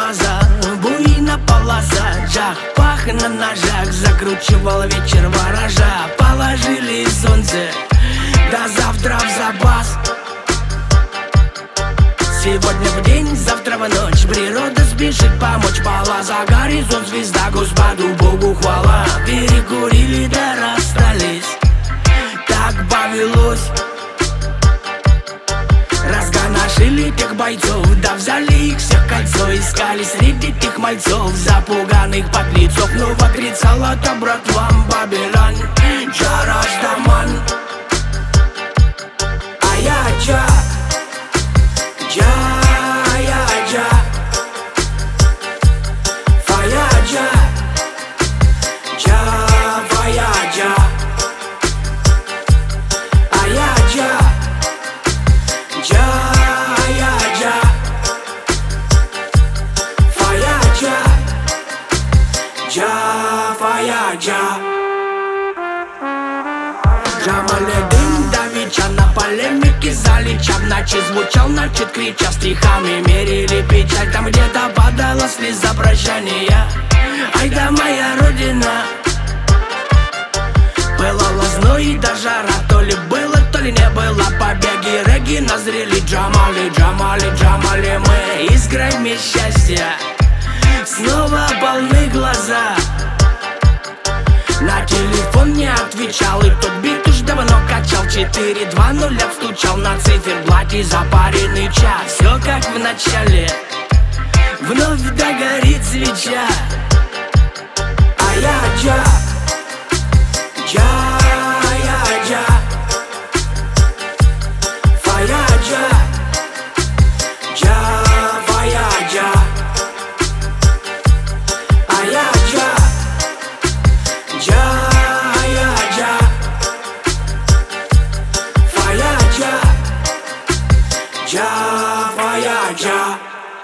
глаза, буйна полоса, джах, пах на ножах, закручивал вечер ворожа. Положили солнце, до завтра в запас. Сегодня в день, завтра в ночь, природа спешит помочь. Пала за горизонт звезда, Господу Богу хвала. Перекурили да расстались, так повелось. Разгоношили тех бойцов, да взяли их всех кольцо. Искали среди тех мальцов, запуганных подлецов. Но отрицала-то братвам Бабилон, Джарастаман. А я Джа, Джа, я Джа, Фая Джа, Джа, Фая Джа. А я Джа, Джа, я Джа, Фая Джа, Джа, Фая Джа. Джамаледин давича на полемике залеча. В ночи звучал, начат крича, стихами мерили печаль. Там где-то падала слеза прощания. Ай да моя родина. Пылала зной да жара, то ли было, то ли не было. Побеги регги назрели, Джамали, Джамали, Джамали. Мы искрами счастья снова полны глаза. На телефон не отвечал, и тот бит уж давно качал. 4-2-0 стучал на циферблате запаренный час. Все как в начале, вновь догорит свеча. А я Джа, Джа, я Джа, Фая Джа, Джа, Фая Джа. А я Джа, Джа, я Джа, Фая Джа, Джа, Фая Джа.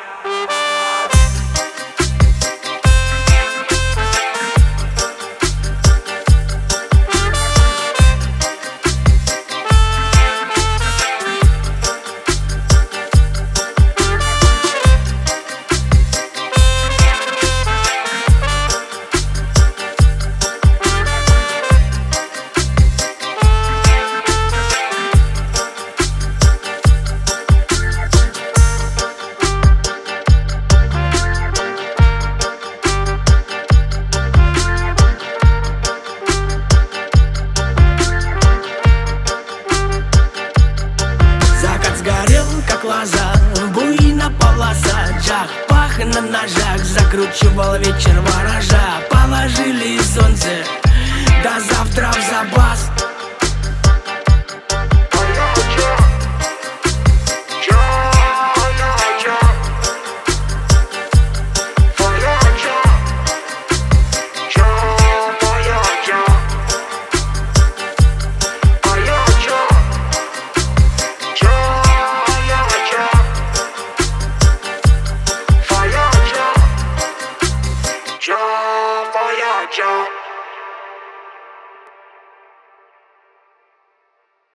Глаза, буйна полоса, джах, пах на ножах, закручивал вечер ворожа. Положили солнце, до завтра в запас.